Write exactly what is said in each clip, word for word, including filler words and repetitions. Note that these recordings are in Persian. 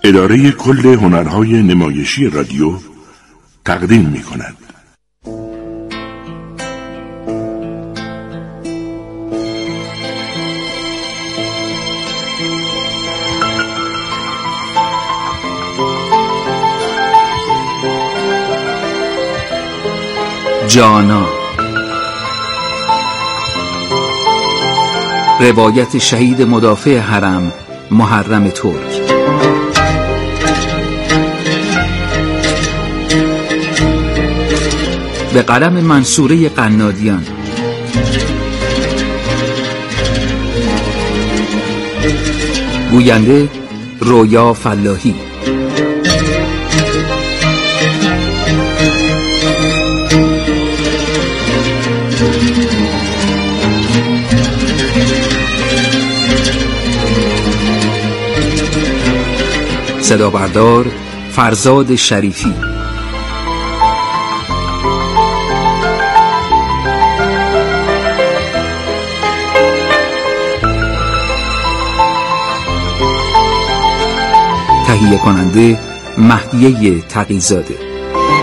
اداره کل هنرهای نمایشی رادیو تقدیم می کند. جانا، روایت شهید مدافع حرم محرم ترک. به قلم منصوره قنادیان. گوینده رویا فلاحی. صدا بردار فرزاد شریفی. تهیه کننده مهدیه تقی‌زاده.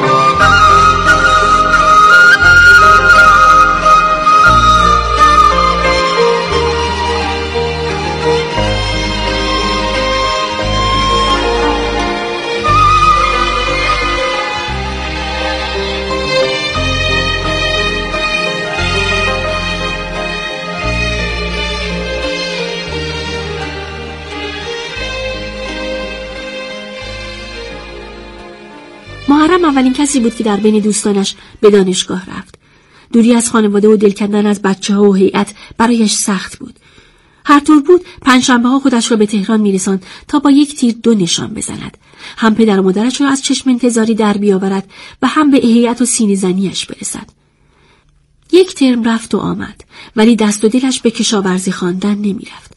محرم اولین کسی بود که در بین دوستانش به دانشگاه رفت. دوری از خانواده و دل کندن از بچه‌ها و هیئت برایش سخت بود. هر طور بود پنجشنبه‌ها خودش را به تهران می‌رساند تا با یک تیر دو نشان بزند. هم پدر و مادرش را از چشم انتظاری در بیاورد و هم به هیئت و سینه زنیش برسد. یک ترم رفت و آمد، ولی دست و دلش به کشاورزی خواندن نمی‌رفت.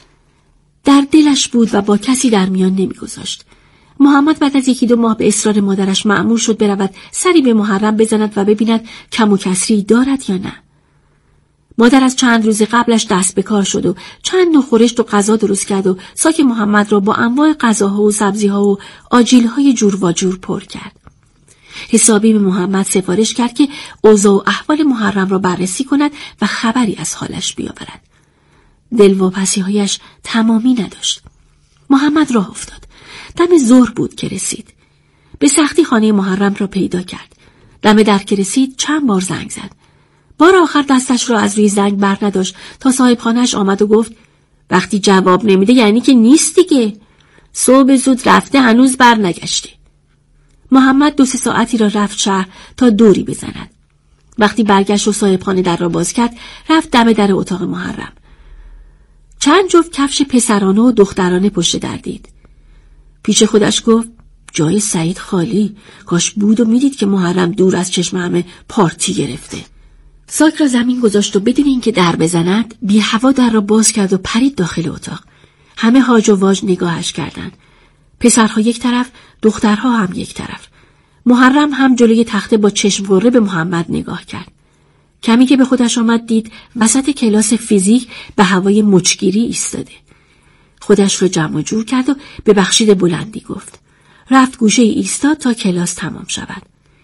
در دلش بود و با کسی در میان نمی‌گذاشت. محمد بعد از یکی دو ماه به اصرار مادرش مأمور شد برود سری به محرم بزند و ببیند کم و کسری دارد یا نه. مادر از چند روز قبلش دست به کار شد و چند نوع خورشت و غذا درست کرد و ساک محمد را با انواع غذاها و سبزیها و آجیل‌های جور و جور پر کرد. حسابی به محمد سفارش کرد که اوضاع و احوال محرم را بررسی کند و خبری از حالش بیاورد. دلواپسی‌هایش تمامی نداشت. محمد راه افتاد. دم ظهر بود که رسید. به سختی خانه محرم را پیدا کرد. دم در که رسید چند بار زنگ زد. بار آخر دستش را از روی زنگ بر نداشت تا صاحب خانه‌اش آمد و گفت وقتی جواب نمیده یعنی که نیست دیگه. صبح زود رفته هنوز بر نگشته. محمد دو سه ساعتی را رفت شهر تا دوری بزند. وقتی برگشت و صاحب خانه در را باز کرد رفت دم در اتاق محرم. چند جفت کفش پسرانه و دخترانه پشت در دید. پیش خودش گفت جای سعید خالی، کاش بود و میدید که محرم دور از چشم همه پارتی گرفته. ساک را زمین گذاشت و بدون اینکه در بزند بی هوا در را باز کرد و پرید داخل اتاق. همه هاج و واج نگاهش کردند. پسرها یک طرف، دخترها هم یک طرف. محرم هم جلوی تخته با چشم قره به محمد نگاه کرد. کمی که به خودش آمد دید وسط کلاس فیزیک به هوای مچگیری ایستاده. خودش رو جمع جور کرد و به بخشید بلندی گفت. رفت گوشه ایستاد تا کلاس تمام شود.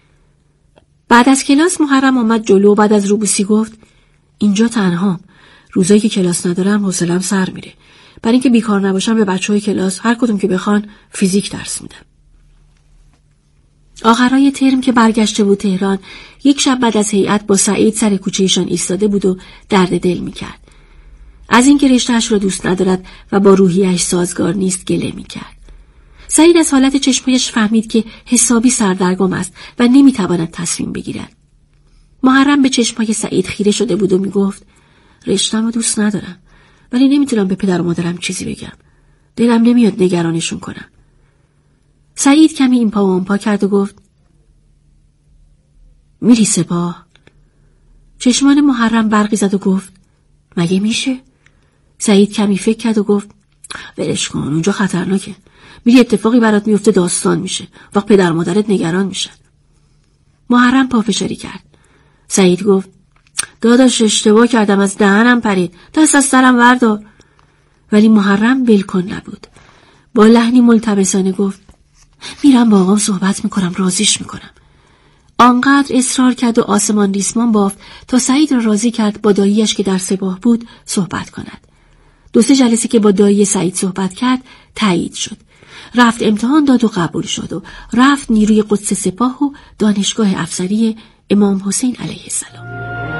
بعد از کلاس محرم آمد جلو و بعد از روبوسی گفت اینجا تنهام. روزایی که کلاس ندارم حوصله‌ام سر میره. برای اینکه بیکار نباشم به بچهای کلاس هر کدوم که بخوان فیزیک درس میدم. آخرای ترم که برگشته بود تهران، یک شب بعد از هیئت با سعید سر کوچه‌شان ایستاده بود و درد دل میکرد. از اینکه رشته‌اش را دوست ندارد و با روحیه‌اش سازگار نیست گله می‌کرد. سعید از حالت چشمایش فهمید که حسابی سردرگم است و نمی‌تواند تصمیم بگیرد. محرم به چشمای سعید خیره شده بود و می‌گفت رشته‌مو دوست ندارم، ولی نمی‌تونم به پدر و مادرم چیزی بگم. دلم نمیاد نگرانشون کنم. سعید کمی این پا و اون پا کرد و گفت میری سپاه؟ چشمان محرم برقی زد و گفت مگه میشه؟ سعید کمی فکر کرد و گفت ولش کن، اونجا خطرناکه. میری اتفاقی برات میفته داستان میشه. وقت پدر مادرت نگران میشن. محرم پافشاری کرد. سعید گفت داداش اشتباه کردم، از دهنم پرید، دست از سرم وردار. ولی محرم ولکن نبود. با لحنی ملتبسانه گفت میرم با آقام صحبت میکنم، راضیش میکنم. آنقدر اصرار کرد و آسمان ریسمان بافت تا سعید را راضی کرد با داییش که در سپاه بود صحبت کند. دو سه جلسه که با دایی سعید صحبت کرد تایید شد. رفت امتحان داد و قبول شد و رفت نیروی قدس سپاه و دانشگاه افسری امام حسین علیه السلام.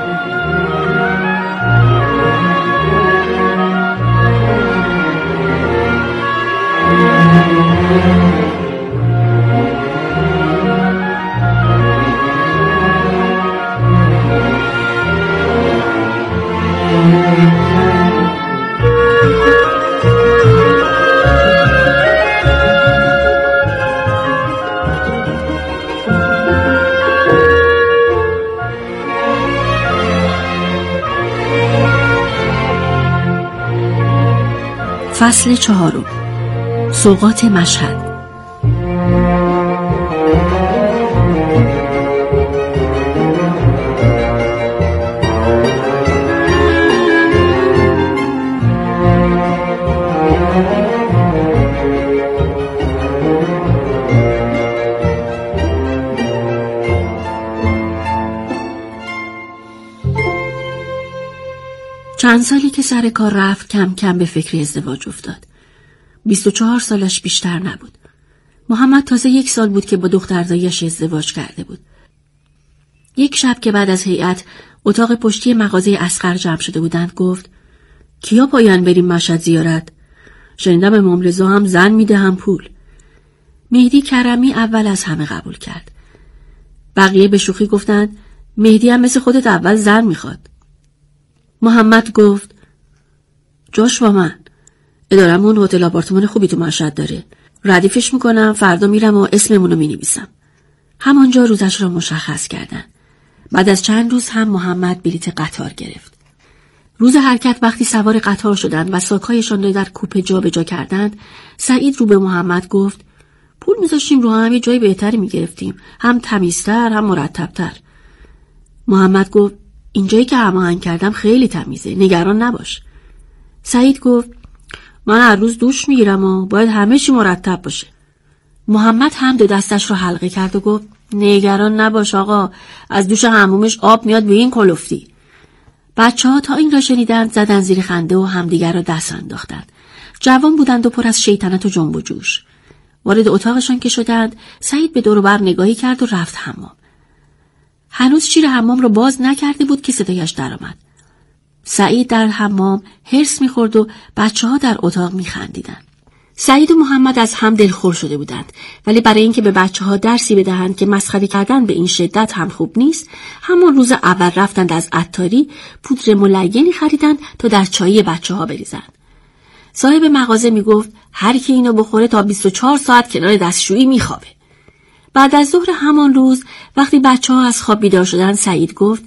فصل چهارم. سوغات مشهد. چند سالی که سر کار رفت کم کم به فکر ازدواج افتاد. بیست و چهار سالش بیشتر نبود. محمد تازه یک سال بود که با دختر دایی‌اش ازدواج کرده بود. یک شب که بعد از هیئت اتاق پشتی مغازه اصغر جمع شده بودند گفت کیا پایان بریم مشهد زیارت؟ شنیدم امام رضا هم زن میده هم پول. مهدی کرمی اول از همه قبول کرد. بقیه به شوخی گفتند مهدی هم مثل خودت اول زن میخواد. محمد گفت جاش با من. ادارمون هتل آپارتمان خوبی تو مشهد داره. ردیفش میکنم، فردا میرم و اسممونو مینویسم. همانجا روزش را مشخص کردن. بعد از چند روز هم محمد بلیت قطار گرفت. روز حرکت وقتی سوار قطار شدند و ساک‌هایشان را در کوپه جا به جا کردند، سعید رو به محمد گفت پول میذاشتیم رو هم یه جای بهتری میگرفتیم، هم تمیزتر هم مرتبتر. محمد گفت این جایی که هماهنگ کردم خیلی تمیزه، نگران نباش. سعید گفت من هر روز دوش میگیرم و باید همه چی مرتب باشه. محمد هم دو دستش رو حلقه کرد و گفت نگران نباش آقا، از دوش حمومش آب میاد به این کلفتی. بچه ها تا این را شنیدند زدن زیر خنده و همدیگر را دست انداختند. جوان بودند و پر از شیطنت و جنب و جوش. وارد اتاقشان که شدند سعید به دور و بر نگاهی کرد و رفت حمام. هنوز شیر حمام را باز نکرده بود که صدایش درآمد. سعید در حمام هرس می‌خورد و بچه‌ها در اتاق می‌خندیدند. سعید و محمد از هم دلخور شده بودند، ولی برای اینکه به بچه‌ها درسی بدهند که مسخره کردن به این شدت هم خوب نیست، همان روز اول رفتند از عطاری پودر ملینی خریدند تا در چای بچه‌ها بریزند. صاحب مغازه میگفت هر کی اینو بخوره تا بیست و چهار ساعت کنار دستشویی میخوابه. بعد از ظهر همان روز وقتی بچه‌ها از خواب بیدار شدند سعید گفت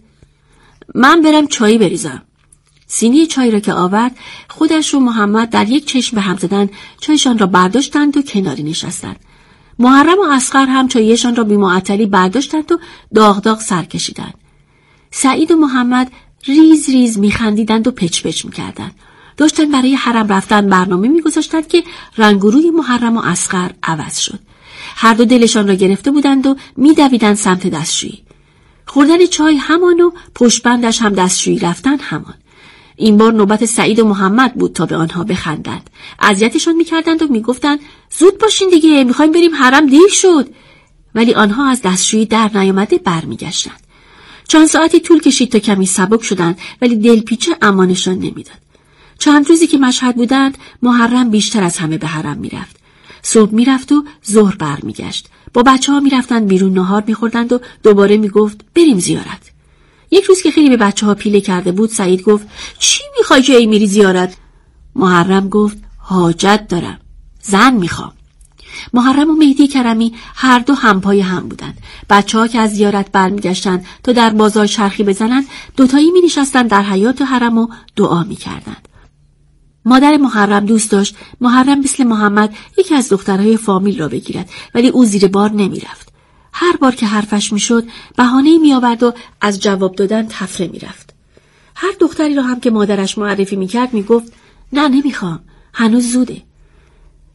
من برم چای بریزم. سینی چای را که آورد خودش و محمد در یک چشم به هم زدن چایشان را برداشتند و کناری نشستند. محرم و اصغر هم چایشان را بی معطلی برداشتند و داغ داغ سر کشیدند. سعید و محمد ریز ریز میخندیدند و پچ پچ میکردند. داشتن برای حرم رفتن برنامه میگذاشتند که رنگ و روی محرم و اصغر عوض شد. هر دو دلشان را گرفته بودند و میدویدند سمت دستشویی. خوردن چای همان و پشتبندش هم دستشویی رفتن همان. این بار نوبت سعید و محمد بود تا به آنها بخندند. اذیتشان میکردند و میگفتند زود باشین دیگه، میخوایم بریم حرم، دیر شد. ولی آنها از دستشویی در نیامده برمیگشتند. چند ساعتی طول کشید تا کمی سبک شدند، ولی دلپیچه امانشان نمیداد. چند روزی که مشهد بودند محرم بیشتر از همه به حرم میرفت. صبح میرفت و ظهر برمیگشت. با بچه‌ها میرفتند بیرون نهار میخوردند و دوباره میگفت بریم زیارت. یک روز که خیلی به بچه‌ها پیله کرده بود سعید گفت چی میخوای که ای میری زیارت؟ محرم گفت حاجت دارم، زن میخوام. محرم و مهدی کرمی هر دو همپای هم بودند. بچه‌ها که از زیارت برمیگشتند تا در بازار چرخی بزنند دوتایی می نشستند در حیاط حرم و دعا میکردند. مادر محرم دوست داشت محرم مثل محمد یکی از دخترهای فامیل را بگیرد، ولی او زیر بار نمیرفت. هر بار که حرفش میشد بهانه‌ای میآورد و از جواب دادن تفره میرفت. هر دختری را هم که مادرش معرفی میکرد میگفت نه نمیخوام، هنوز زوده.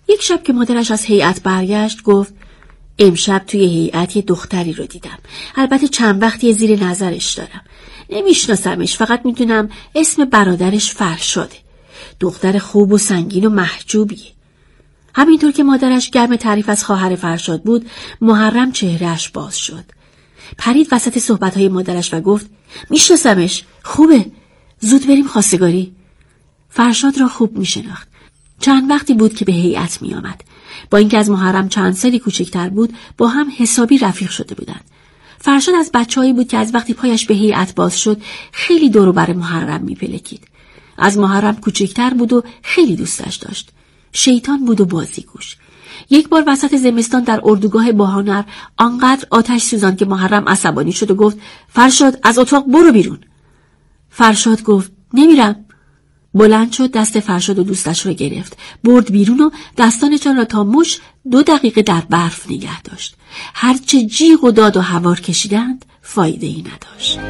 یک شب که مادرش از هیئت برگشت گفت امشب توی هیئت یه دختری رو دیدم. البته چند وقتی زیر نظرش دارم. نمیشناسمش، فقط میدونم اسم برادرش فرشاده. دختر خوب و سنگین و محجوبیه. همینطور که مادرش گرم تعریف از خواهر فرشاد بود، محرم چهرهش باز شد. پرید وسط صحبت‌های مادرش و گفت میشناسمش، خوبه، زود بریم خواستگاری. فرشاد را خوب میشناخت. چند وقتی بود که به هیئت می آمد. با اینکه از محرم چند سالی کوچکتر بود، با هم حسابی رفیق شده بودند. فرشاد از بچه‌هایی بود که از وقتی پایش به هیئت باز شد، خیلی دور و بر محرم میپلکید. از محرم کوچکتر بود و خیلی دوستش داشت. شیطان بود و بازیگوش. یک بار وسط زمستان در اردوگاه باهنر آنقدر آتش سوزاند که محرم عصبانی شد و گفت فرشاد از اتاق برو بیرون. فرشاد گفت نمیرم. بلند شد، دست فرشاد و دوستش را گرفت، برد بیرون و دستانشان را تا مش دو دقیقه در برف نگه داشت. هرچه جیغ و داد و هوار کشیدند فایده ای نداشت.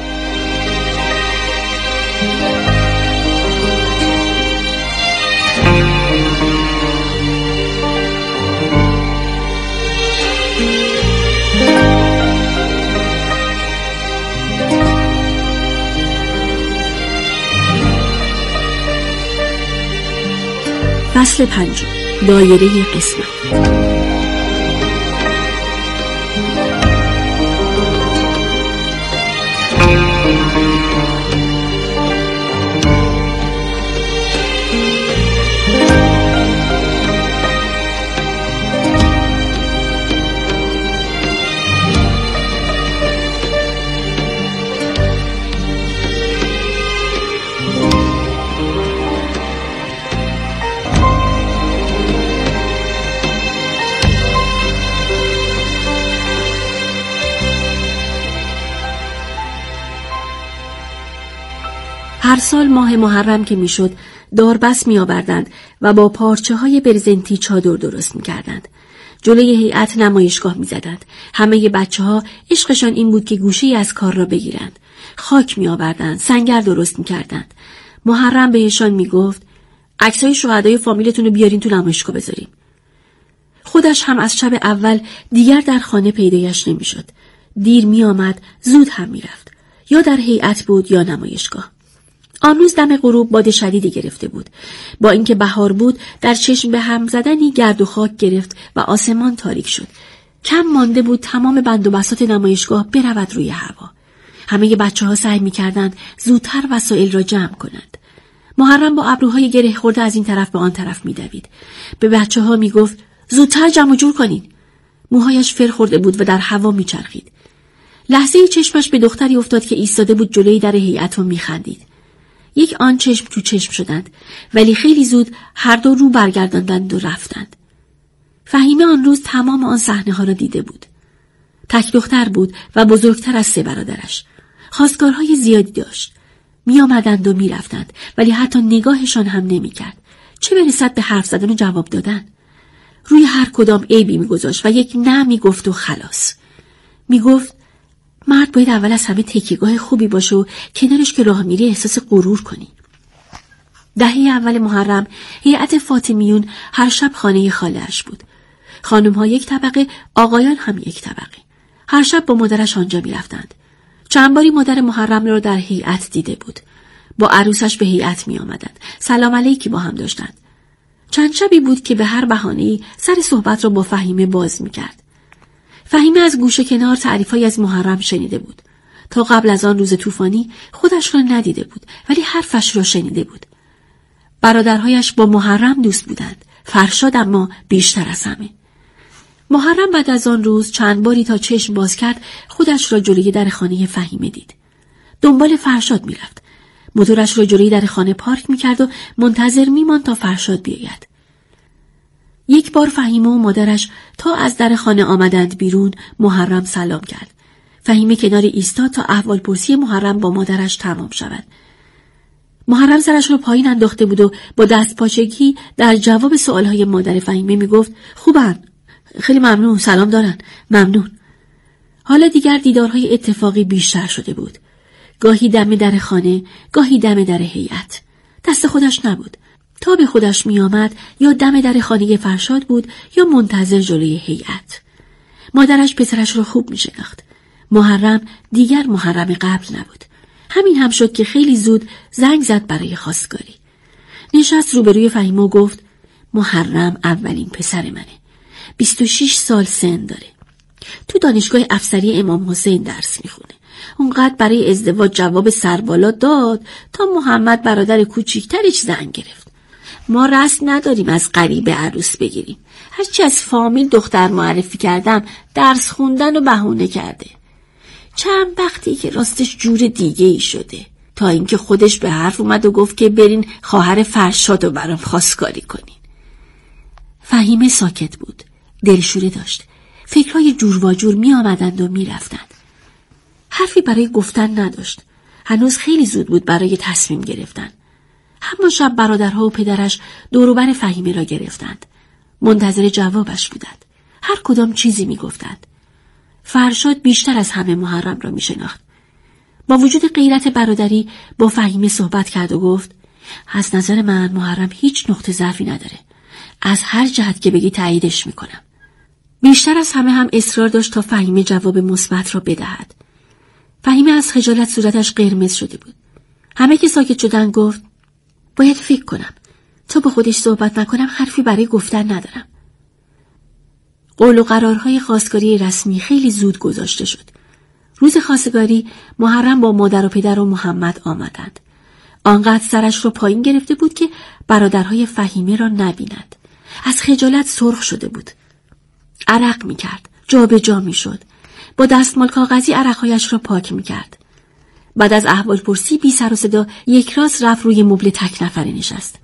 فصل پنجم، دایره قسمت. هر سال ماه محرم که میشد داربست می آوردند و با پارچه های برزنتی چادر درست می کردند. جلوی هیئت نمایشگاه می زدند. همه بچه ها عشقشان این بود که گوشه‌ای از کار را بگیرند. خاک می آوردند، سنگر درست می کردند. محرم بهشان می گفت عکسای شهدای فامیلتون رو بیارین تو نمایشگاه بذاریم. خودش هم از شب اول دیگر در خانه پیدایش نمی شد. دیر می آمد، زود هم می رفت. یا در هیئت بود یا نمایشگاه. آن روز دم غروب باد شدیدی گرفته بود. با اینکه بهار بود، در چشم به هم زدنی گرد و خاک گرفت و آسمان تاریک شد. کم مانده بود تمام بند و بساط نمایشگاه برود روی هوا. همه بچه ها سعی می کردند زودتر وسایل را جمع کنند. محرم با ابروهای گره خورده از این طرف به آن طرف می دوید. به بچه ها می گفت زودتر جمع و جور کنین. موهایش فر خورده بود و در هوا می چرخید. لحظه چشمش به دختری افتاد که ایستاده بود جلوی در هیئت و می خندید. یک آن چشم تو چشم شدند، ولی خیلی زود هر دو رو برگرداندند و رفتند. فهیمه آن روز تمام آن صحنه ها را دیده بود. تک دختر بود و بزرگتر از سه برادرش. خواستگارهای زیادی داشت. می آمدند و می رفتند، ولی حتی نگاهشان هم نمی کرد. چه برسد به حرف زدن و جواب دادن؟ روی هر کدام عیبی می گذاشت و یک نه می گفت و خلاص. می گفت مرد باید اول از همه تکیهگاه خوبی باشه و کنارش که راه میری احساس غرور کنی. دهه اول محرم هیئت فاطمیون هر شب خانه خاله‌اش بود. خانم‌ها یک طبقه، آقایان هم یک طبقه. هر شب با مادرش آنجا می‌رفتند. چند باری مادر محرم را در هیئت دیده بود. با عروسش به هیئت می‌آمدند. سلام علیکی با هم داشتند. چند شبی بود که به هر بهانه‌ای سر صحبت را با فهیمه باز می‌کرد. فهیمه از گوشه کنار تعریفایی از محرم شنیده بود. تا قبل از آن روز طوفانی خودش را ندیده بود، ولی حرفش را شنیده بود. برادرهایش با محرم دوست بودند، فرشاد اما بیشتر از همه. محرم بعد از آن روز چند باری تا چشم باز کرد خودش را جلوی در خانه فهیمه دید. دنبال فرشاد میرفت. موتورش را جلوی در خانه پارک میکرد و منتظر میماند تا فرشاد بیاید. یک بار فهیمه و مادرش تا از در خانه آمدند بیرون، محرم سلام کرد. فهیمه کنار ایستاد تا احوالپرسی محرم با مادرش تمام شود. محرم سرش را پایین انداخته بود و با دست پاچگی در جواب سوالهای مادر فهیمه می گفت خوبن، خیلی ممنون، سلام دارن، ممنون. حالا دیگر دیدارهای اتفاقی بیشتر شده بود. گاهی دم در خانه، گاهی دم در هیئت. دست خودش نبود. تا به خودش می آمد یا دم در خانه فرشاد بود یا منتظر جلوی هیئت. مادرش پسرش را خوب می شناخت. محرم دیگر محرم قبل نبود. همین هم شد که خیلی زود زنگ زد برای خواستگاری. نشست روبروی فهیمه و گفت محرم اولین پسر منه. بیست و شش سال سن داره. تو دانشگاه افسری امام حسین درس میخونه. اونقدر برای ازدواج جواب سربالا داد تا محمد برادر کوچیکترش زنگ گرفت. ما رسم نداریم از غریبه عروس بگیریم. هرچی از فامیل دختر معرفی کردم درس خوندن و بهونه کرده. چند وقتی که راستش جور دیگه ای شده، تا اینکه خودش به حرف اومد و گفت که برین خواهر فرشاد رو برام خواستگاری کنین. فهیمه ساکت بود. دلشوره داشت. فکرهای جور و جور می آمدند و می رفتند. حرفی برای گفتن نداشت. هنوز خیلی زود بود برای تصمیم گرفتن. همان شب برادرها و پدرش دوروبر فهیمه را گرفتند. منتظر جوابش بودند. هر کدام چیزی می گفتند. فرشاد بیشتر از همه محرم را می شناخت. با وجود غیرت برادری با فهیمه صحبت کرد و گفت از نظر من محرم هیچ نقطه ضعفی نداره. از هر جهت که بگی تاییدش می کنم. بیشتر از همه هم اصرار داشت تا فهیمه جواب مثبت را بدهد. فهیمه از خجالت صورتش قرمز شده بود. همه که ساکت شدن گفت باید فکر کنم. تا با خودش صحبت نکنم حرفی برای گفتن ندارم. قول و قرارهای خواستگاری رسمی خیلی زود گذاشته شد. روز خواستگاری محرم با مادر و پدر و محمد آمدند. آنقدر سرش را پایین گرفته بود که برادرهای فهیمه را نبیند. از خجالت سرخ شده بود. عرق می کرد. جا به جا می شد. با دستمال کاغذی عرقهایش را پاک می کرد. بعد از احوال پرسی بی سر و صدا یک راست رفت روی مبل تک نفره نشست.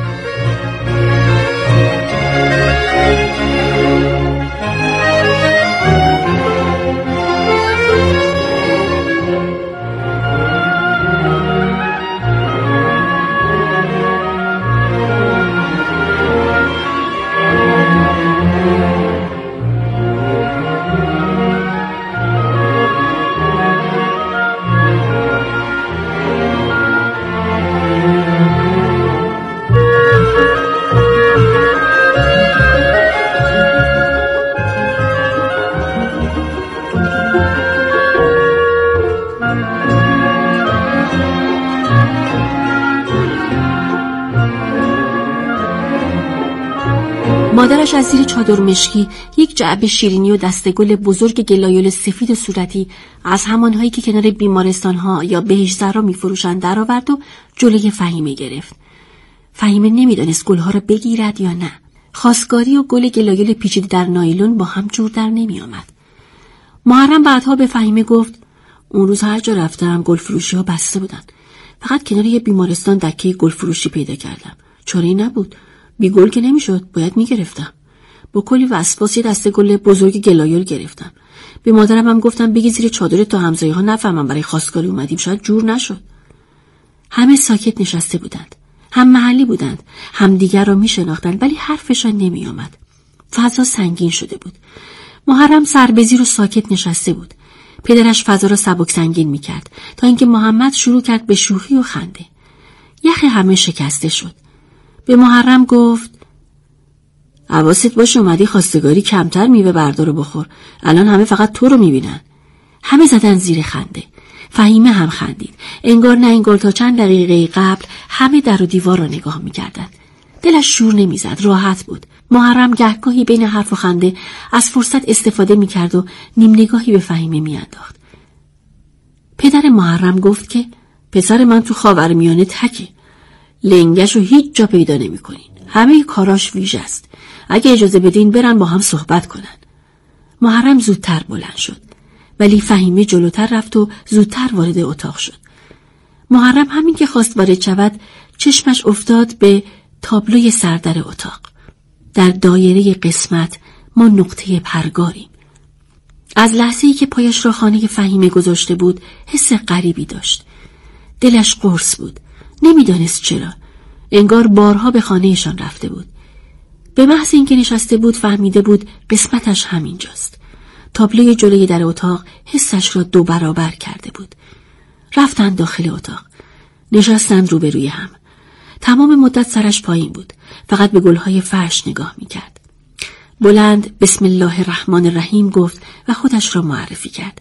مادرش از زیر چادر مشکی یک جعبه شیرینی و دسته گل بزرگ گلایول سفید صورتی از همانهایی که کنار بیمارستان‌ها یا بهشت‌زرا می‌فروشند درآورد و جلوی فهیمه گرفت. فهیمه نمی‌دانست گل‌ها را بگیرد یا نه. خواستگاری و گل گلایول پیچیده در نایلون با هم جور در نمی‌آمد. محرم بعدها به فهیمه گفت اون روز هر جا رفتم گل فروشی‌ها بسته بودن. فقط کنار یه بیمارستان دکه گل فروشی پیدا کردم. چاره‌ای نبود. بی گل که نمیشد، باید میگرفتم. با کلی وسواس یه دسته گل بزرگ گلایول گرفتم. به مادرم هم گفتم بگی زیر چادرت تا همسایه‌ها نفهمن برای خواستگاری اومدیم، شاید جور نشد. همه ساکت نشسته بودند. هم محلی بودند، هم دیگر را میشناختند، ولی حرفشان نمی آمد. فضا سنگین شده بود. محرم سربزیر و ساکت نشسته بود. پدرش فضا را سبک سنگین میکرد تا اینکه محمد شروع کرد به شوخی و خنده. یخ همه شکسته شد. به محرم گفت حواست باشه اومدی خواستگاری کمتر میوه بردار و بخور. الان همه فقط تو رو میبینن. همه زدن زیر خنده. فهیمه هم خندید. انگار نه انگار تا چند دقیقه قبل همه در و دیوار را نگاه میکردن. دلش شور نمیزد، راحت بود. محرم گهگاهی بین حرف و خنده از فرصت استفاده میکرد و نیم نگاهی به فهیمه میانداخت. پدر محرم گفت که پسر من تو خاورمیانه تکه. لنگش رو هیچ جا پیدا نمی کنین. همه کاراش ویژه است. اگه اجازه بدین برن با هم صحبت کنن. محرم زودتر بلند شد. ولی فهیمه جلوتر رفت و زودتر وارد اتاق شد. محرم همین که خواست وارد شود چشمش افتاد به تابلوی سردر اتاق. در دایره قسمت ما نقطه پرگاریم. از لحظه‌ای که پایش را خانه فهیمه گذاشته بود حس غریبی داشت. دلش قرص بود. نمیدانست چرا. انگار بارها به خانهشان رفته بود. به محض اینکه نشسته بود فهمیده بود قسمتش همینجاست. تابلوی جلوی در اتاق حسش را دو برابر کرده بود. رفتند داخل اتاق. نشستند روبروی هم. تمام مدت سرش پایین بود. فقط به گلهای فرش نگاه میکرد. بلند بسم الله الرحمن الرحیم گفت و خودش را معرفی کرد.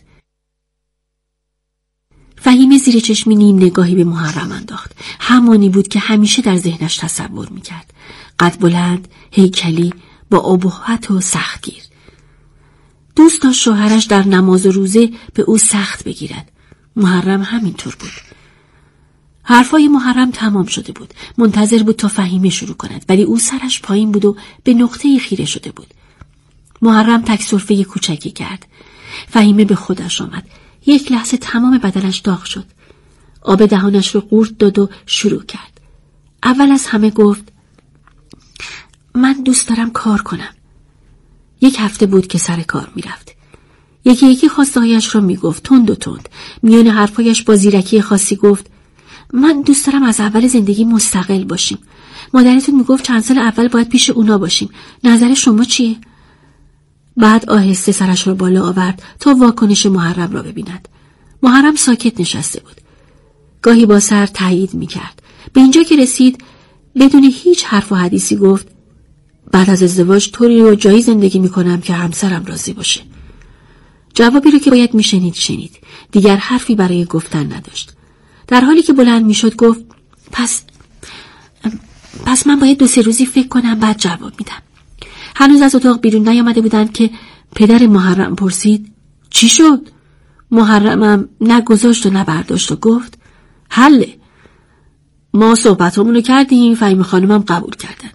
فهیمه زیر چشمی نیم نگاهی به محرم انداخت. همانی بود که همیشه در ذهنش تصور میکرد. قد بلند، هیکلی، با ابهت و سختگیر. دوست داشت شوهرش در نماز و روزه به او سخت بگیرد. محرم همینطور بود. حرفای محرم تمام شده بود. منتظر بود تا فهیمه شروع کند، ولی او سرش پایین بود و به نقطه خیره شده بود. محرم تک سرفه کوچکی کرد. فهیمه به خودش آمد. یک لحظه تمام بدنش داغ شد. آب دهانش رو قورت داد و شروع کرد. اول از همه گفت من دوست دارم کار کنم. یک هفته بود که سر کار می رفت. یکی یکی خواسته‌هایش را می گفت تند و تند. میان حرفایش با زیرکی خاصی گفت من دوست دارم از اول زندگی مستقل باشیم. مادرتون می گفت چند سال اول باید پیش اونا باشیم. نظر شما چیه؟ بعد آهسته سرش را بالا آورد تا واکنش محرم را ببیند. محرم ساکت نشسته بود. گاهی با سر تایید می کرد. به اینجا که رسید بدون هیچ حرف و حدیثی گفت بعد از ازدواج طوری رو جایی زندگی می کنم که همسرم راضی باشه. جوابی رو که باید می شنید شنید. دیگر حرفی برای گفتن نداشت. در حالی که بلند می شد گفت پس پس من باید دو سه روزی فکر کنم بعد جواب میدم. هنوز از اتاق بیرون نیامده بودند که پدر محرم پرسید چی شد؟ محرمم نه گذاشت و نه برداشت و گفت حله. ما صحبتامونو کردیم، فهیمه خانمم قبول کردن.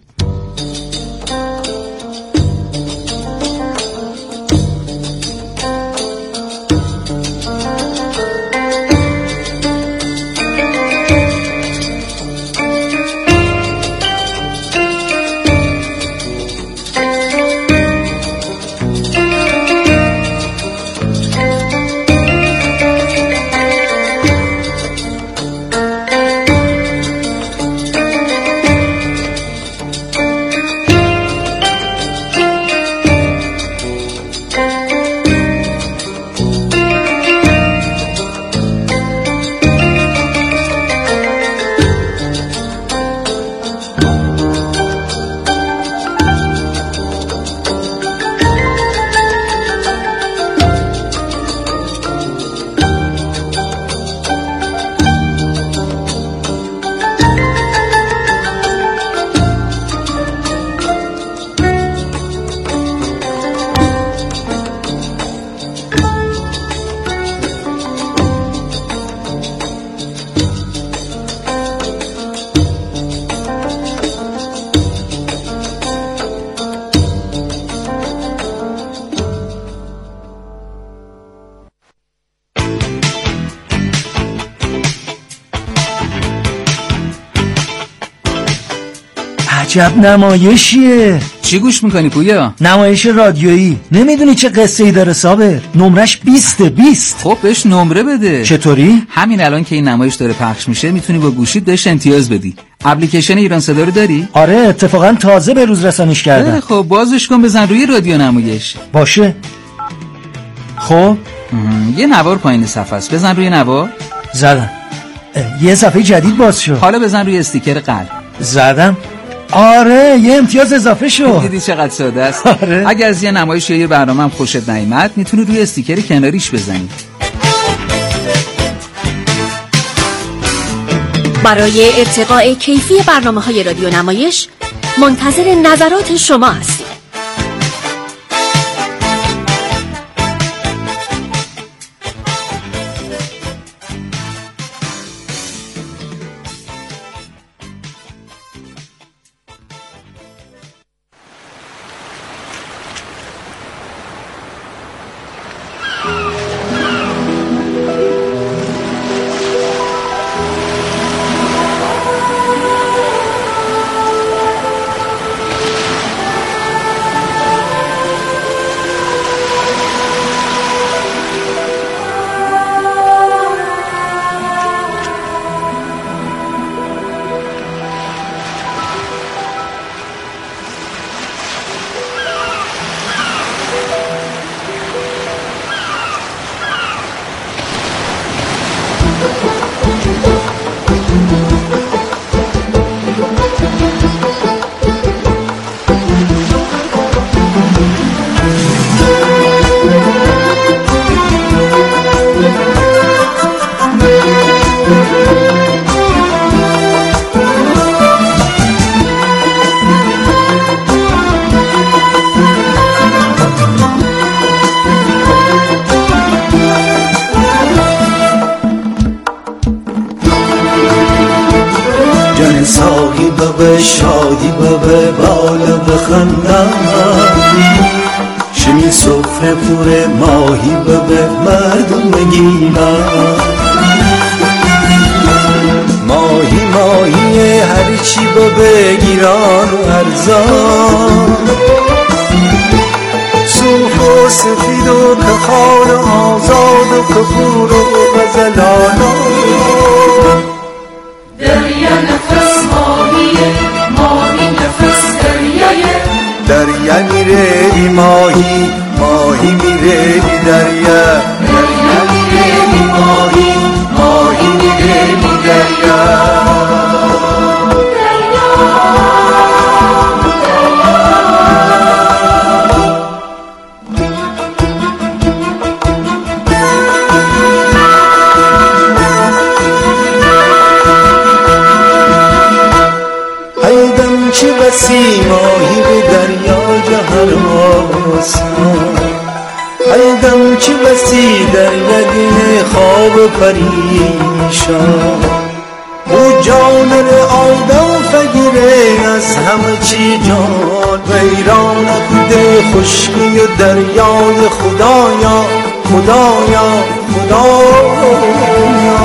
عجب نمایشیه. چی گوش میکنی پویا؟ نمایش رادیویی. نمیدونی چه قصه ای داره صابر؟ نمرش بیسته بیست. خب بهش نمره بده. چطوری؟ همین الان که این نمایش داره پخش میشه میتونی با گوشیت بهش امتیاز بدی. اپلیکیشن ایران صدا رو داری؟ آره اتفاقا تازه به روز رسانیش کردم. خب بازش کن بزن روی رادیو نمایش. باشه. خب یه نوار پایین صفحه است، بزن روی نوار. زدم. یه صفحه جدید باز شد. حالا بزن روی استیکر قلب. زدم. آره یه امتیاز اضافه شد. دیدی چقدر ساده است؟ آره. اگه از یه نمایش یا یه برنامه هم خوشت نیامد میتونی روی استیکر کناریش بزنی. برای ارتقاء کیفی برنامه‌های رادیو نمایش منتظر نظرات شما هستیم. به شادی و به بال بخندم شمی سفره پور ماهی و به مردم بگیرم ماهی ماهی هرچی با بگیران و ارزان سرخ و سفید و کخال و آزاد و کفور و غزلانا دریا نفس ماهیه ماهی نفس دریایه دریا میره بی ماهی ماهی میره بی دریا دریا میره بی ماهی ماهی میره بی دریا چه بسی ماهی به دریا جهر آسان ایدم چه بسی دریا دین خواب پریشان او جان آدم فگیره از همه چی جان ویران خود خشکی و دریای خدایا خدایا خدایا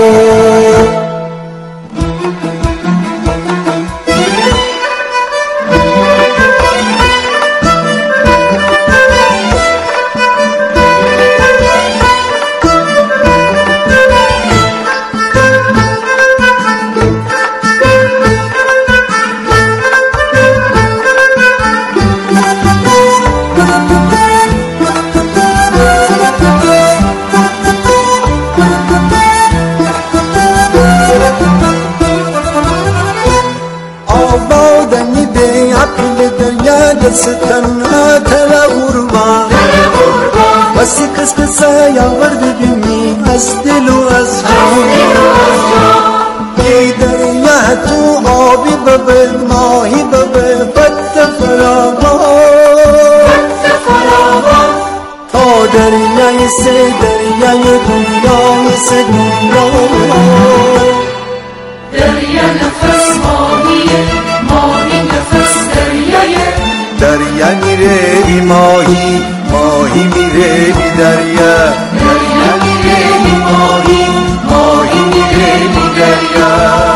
ستنها تلا غربان وسی کس کسا یا ورد بیمی از دل و از جان ای دریا تو آبی ببه ماهی ببه فت فراغان تا دریای سه دریای دنیای سه دنیا دریا نفس ماهیه ماهی نفس دریایه دریا میره بی ماهی ماهی میره بی دریا دریا میره بی ماهی ماهی میره بی دریا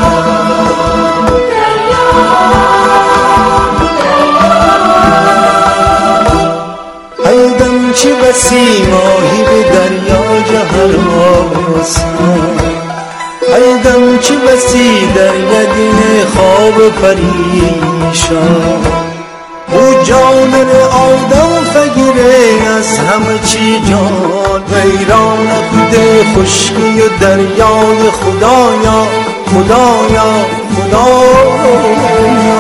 ایدم چه بسی ماهی به دریا جهر آسان ایدم چه بسی دریا دین خواب پریشان او جان آدم فگیره از همه چی جان ویران خود خشکی و دریای خدایا خدایا خدایا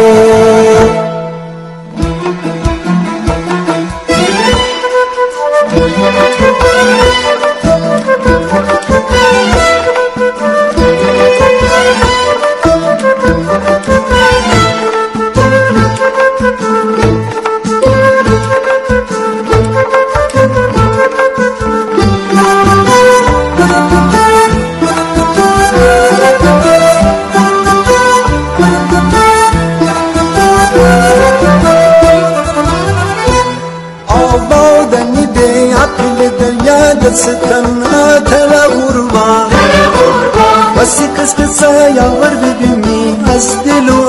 ستنها تلا غربان وسی کس کسا یا ورد بیمی از دل و